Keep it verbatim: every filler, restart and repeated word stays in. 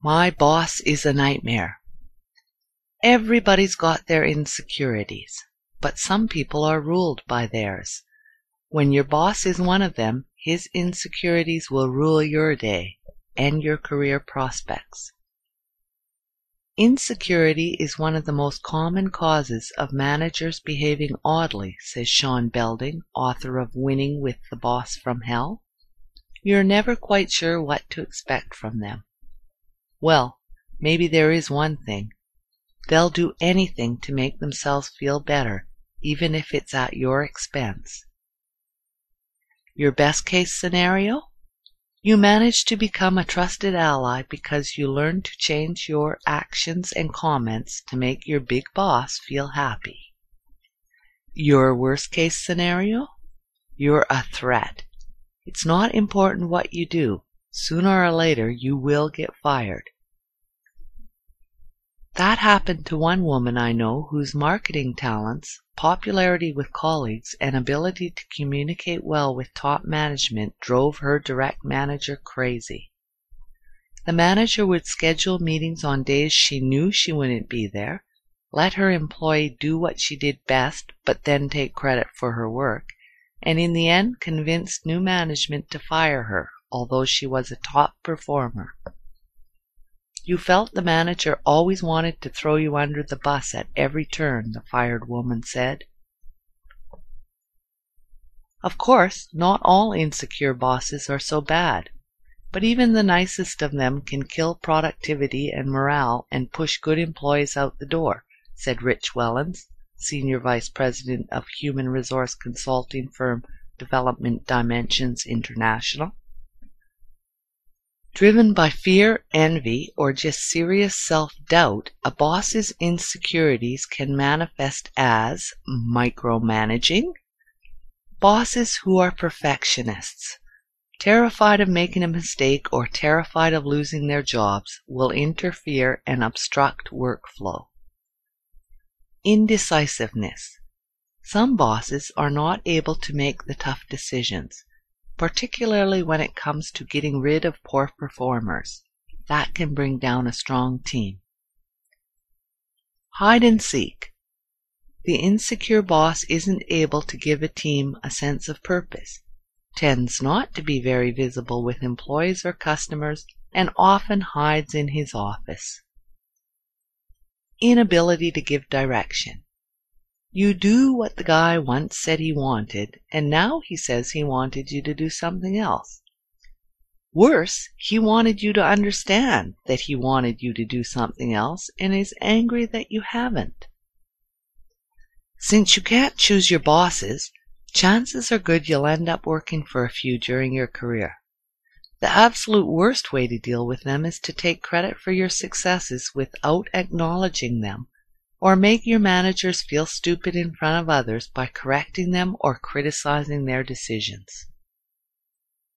My boss is a nightmare. Everybody's got their insecurities, but some people are ruled by theirs. When your boss is one of them, his insecurities will rule your day and your career prospects. Insecurity is one of the most common causes of managers behaving oddly, says Sean Belding, author of Winning with the Boss from Hell. You're never quite sure what to expect from them. Well, maybe there is one thing. They'll do anything to make themselves feel better, even if it's at your expense. Your best case scenario? You manage to become a trusted ally because you learn to change your actions and comments to make your big boss feel happy. Your worst case scenario? You're a threat. It's not important what you do. Sooner or later, you will get fired. That happened to one woman I know whose marketing talents, popularity with colleagues, and ability to communicate well with top management drove her direct manager crazy. The manager would schedule meetings on days she knew she wouldn't be there, let her employee do what she did best but then take credit for her work, and in the end convinced new management to fire her, although she was a top performer. You felt the manager always wanted to throw you under the bus at every turn, the fired woman said. Of course, not all insecure bosses are so bad, but even the nicest of them can kill productivity and morale and push good employees out the door, said Rich Wellens, Senior Vice President of human resource consulting firm Development Dimensions International. Driven by fear, envy, or just serious self-doubt, a boss's insecurities can manifest as micromanaging. Bosses who are perfectionists, terrified of making a mistake or terrified of losing their jobs, will interfere and obstruct workflow. Indecisiveness. Some bosses are not able to make the tough decisions, particularly when it comes to getting rid of poor performers. That can bring down a strong team. Hide and seek. The insecure boss isn't able to give a team a sense of purpose, tends not to be very visible with employees or customers, and often hides in his office. Inability to give direction. You do what the guy once said he wanted, and now he says he wanted you to do something else. Worse, he wanted you to understand that he wanted you to do something else and is angry that you haven't. Since you can't choose your bosses, chances are good you'll end up working for a few during your career. The absolute worst way to deal with them is to take credit for your successes without acknowledging them, or make your managers feel stupid in front of others by correcting them or criticizing their decisions.